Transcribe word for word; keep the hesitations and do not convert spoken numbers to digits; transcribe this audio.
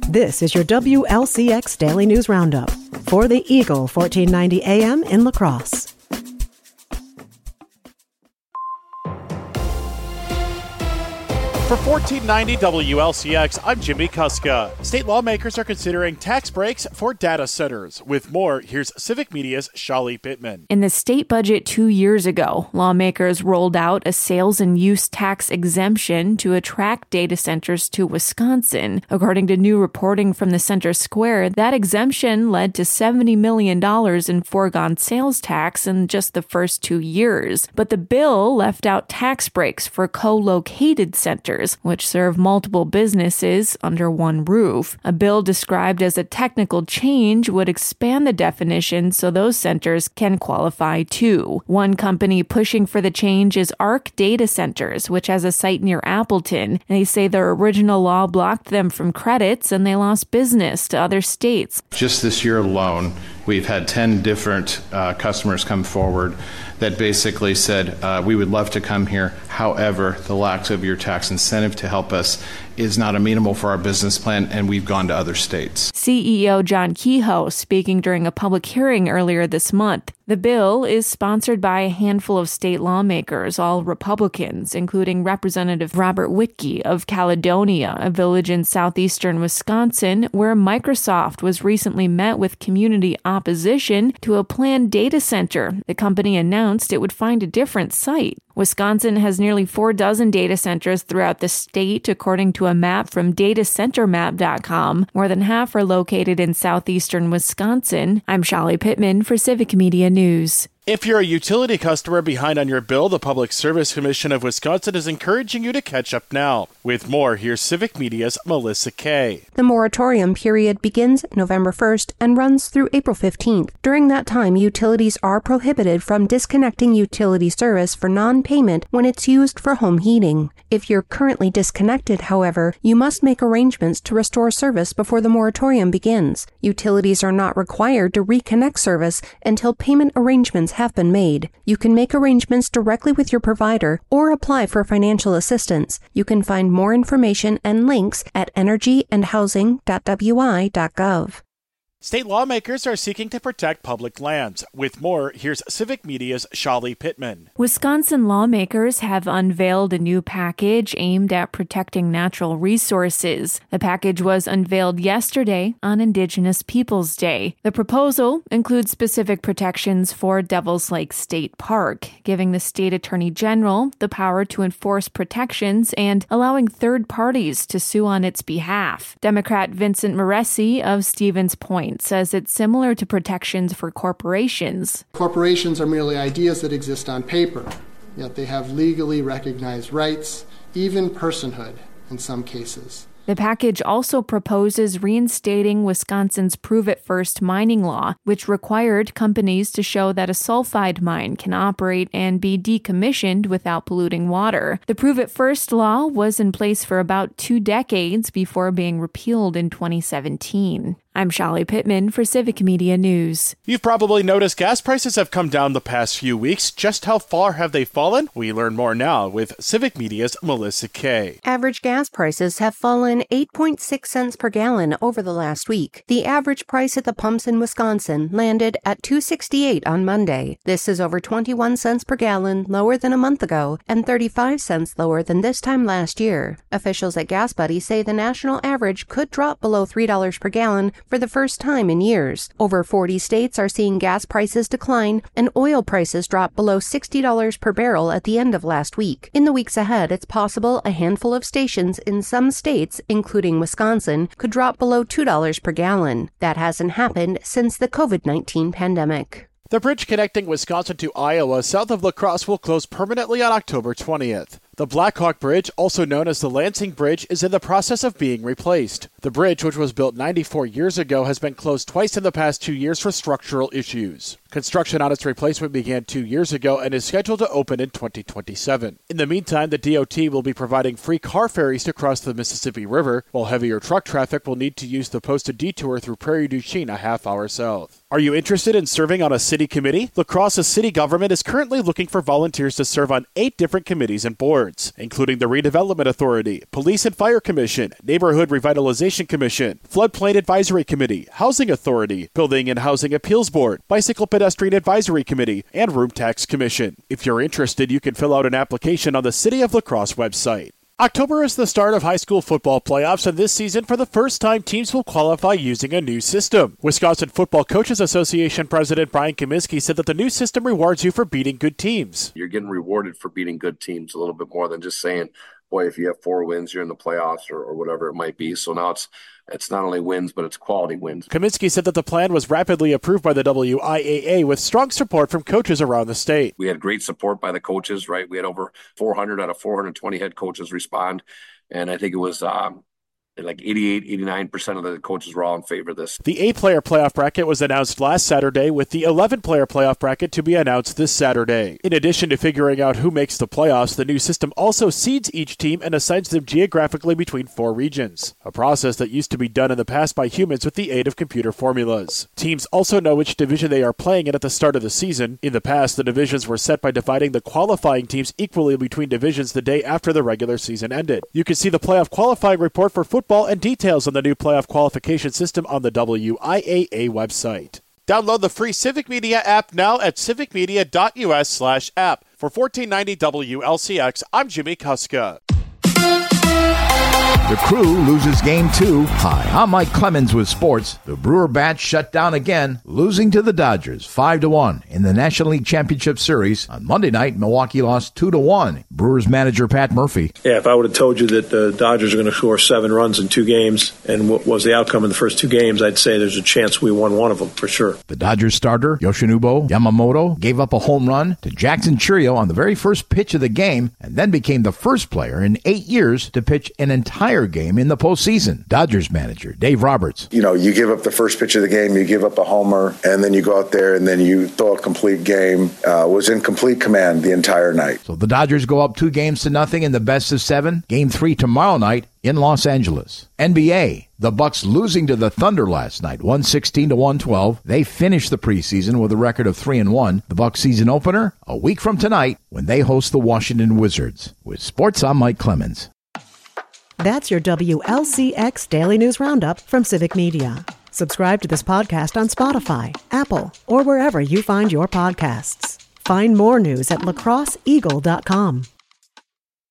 This is your W L C X Daily News Roundup for the Eagle fourteen ninety A M in La Crosse. For fourteen ninety W L C X, I'm Jimmy Kuska. State lawmakers are considering tax breaks for data centers. With more, here's Civic Media's Shali Pittman. In the state budget two years ago, lawmakers rolled out a sales and use tax exemption to attract data centers to Wisconsin. According to new reporting from the Center Square, that exemption led to seventy million dollars in foregone sales tax in just the first two years. But the bill left out tax breaks for co-located centers, which serve multiple businesses under one roof. A bill described as a technical change would expand the definition so those centers can qualify too. One company pushing for the change is Arc Data Centers, which has a site near Appleton. They say their original law blocked them from credits and they lost business to other states. Just this year alone, we've had ten different uh, customers come forward that basically said, uh, we would love to come here. However, the lack of your tax incentive to help us is not amenable for our business plan, and we've gone to other states. C E O John Kehoe speaking during a public hearing earlier this month. The bill is sponsored by a handful of state lawmakers, all Republicans, including Representative Robert Wittke of Caledonia, a village in southeastern Wisconsin, where Microsoft was recently met with community opposition to a planned data center. The company announced it would find a different site. Wisconsin has nearly four dozen data centers throughout the state, according to a map from data center map dot com. More than half are located in southeastern Wisconsin. I'm Shali Pittman for Civic Media News. If you're a utility customer behind on your bill, the Public Service Commission of Wisconsin is encouraging you to catch up now. With more, here's Civic Media's Melissa Kay. The moratorium period begins November first and runs through April fifteenth. During that time, utilities are prohibited from disconnecting utility service for non-payment when it's used for home heating. If you're currently disconnected, however, you must make arrangements to restore service before the moratorium begins. Utilities are not required to reconnect service until payment arrangements have been made. You can make arrangements directly with your provider or apply for financial assistance. You can find more information and links at energy and housing dot w i dot gov. State lawmakers are seeking to protect public lands. With more, here's Civic Media's Shali Pittman. Wisconsin lawmakers have unveiled a new package aimed at protecting natural resources. The package was unveiled yesterday on Indigenous Peoples Day. The proposal includes specific protections for Devil's Lake State Park, giving the state attorney general the power to enforce protections and allowing third parties to sue on its behalf. Democrat Vincent Moresi of Stevens Point says it's similar to protections for corporations. Corporations are merely ideas that exist on paper, yet they have legally recognized rights, even personhood in some cases. The package also proposes reinstating Wisconsin's Prove It First mining law, which required companies to show that a sulfide mine can operate and be decommissioned without polluting water. The Prove It First law was in place for about two decades before being repealed in twenty seventeen. I'm Shali Pittman for Civic Media News. You've probably noticed gas prices have come down the past few weeks. Just how far have they fallen? We learn more now with Civic Media's Melissa Kay. Average gas prices have fallen eight point six cents per gallon over the last week. The average price at the pumps in Wisconsin landed at two dollars and sixty-eight cents on Monday. This is over twenty-one cents per gallon lower than a month ago and thirty-five cents lower than this time last year. Officials at Gas Buddy say the national average could drop below three dollars per gallon for the first time in years. Over forty states are seeing gas prices decline and oil prices drop below sixty dollars per barrel at the end of last week. In the weeks ahead, it's possible a handful of stations in some states, including Wisconsin, could drop below two dollars per gallon. That hasn't happened since the covid nineteen pandemic. The bridge connecting Wisconsin to Iowa south of La Crosse will close permanently on October twentieth. The Blackhawk Bridge, also known as the Lansing Bridge, is in the process of being replaced. The bridge, which was built ninety-four years ago, has been closed twice in the past two years for structural issues. Construction on its replacement began two years ago and is scheduled to open in twenty twenty-seven. In the meantime, the D O T will be providing free car ferries to cross the Mississippi River, while heavier truck traffic will need to use the posted detour through Prairie du Chien a half hour south. Are you interested in serving on a city committee? La Crosse's city government is currently looking for volunteers to serve on eight different committees and boards, including the Redevelopment Authority, Police and Fire Commission, Neighborhood Revitalization Conservation Commission, Floodplain Advisory Committee, Housing Authority, Building and Housing Appeals Board, Bicycle Pedestrian Advisory Committee, and Room Tax Commission. If you're interested, you can fill out an application on the City of La Crosse website. October is the start of high school football playoffs, and this season, for the first time, teams will qualify using a new system. Wisconsin Football Coaches Association President Brian Kaminsky said that the new system rewards you for beating good teams. You're getting rewarded for beating good teams a little bit more than just saying, boy, if you have four wins, you're in the playoffs or, or whatever it might be. So now it's it's not only wins, but it's quality wins. Kaminsky said that the plan was rapidly approved by the W I A A with strong support from coaches around the state. We had great support by the coaches, right? We had over four hundred out of four hundred twenty head coaches respond. And I think it was um, like eighty-eight, eighty-nine percent of the coaches were all in favor of this. The eight-player playoff bracket was announced last Saturday, with the eleven-player playoff bracket to be announced this Saturday. In addition to figuring out who makes the playoffs, the new system also seeds each team and assigns them geographically between four regions, a process that used to be done in the past by humans with the aid of computer formulas. Teams also know which division they are playing in at the start of the season. In the past, the divisions were set by dividing the qualifying teams equally between divisions the day after the regular season ended. You can see the playoff qualifying report for football and details on the new playoff qualification system on the W I A A website. Download the free Civic Media app now at civicmedia.us slash app. For fourteen ninety W L C X, I'm Jimmy Kuska. The Crew loses game two. Hi, I'm Mike Clemens with sports. The Brewer Bats shut down again, losing to the Dodgers five to one in the National League Championship Series. On Monday night, Milwaukee lost two to one. Brewers manager Pat Murphy. Yeah, if I would have told you that the Dodgers are going to score seven runs in two games and what was the outcome in the first two games, I'd say there's a chance we won one of them for sure. The Dodgers starter, Yoshinobu Yamamoto, gave up a home run to Jackson Chourio on the very first pitch of the game and then became the first player in eight years to pitch an entire game in the postseason. Dodgers manager Dave Roberts. You know, you give up the first pitch of the game, you give up a homer, and then you go out there and then you throw a complete game. Uh, was in complete command the entire night. So the Dodgers go up two games to nothing in the best of seven. Game three tomorrow night in Los Angeles. N B A, the Bucks losing to the Thunder last night, one sixteen to one twelve. They finished the preseason with a record of three and one. The Bucks season opener a week from tonight when they host the Washington Wizards. With sports, I'm Mike Clemens. That's your W L C X Daily News Roundup from Civic Media. Subscribe to this podcast on Spotify, Apple, or wherever you find your podcasts. Find more news at lacrosse eagle dot com.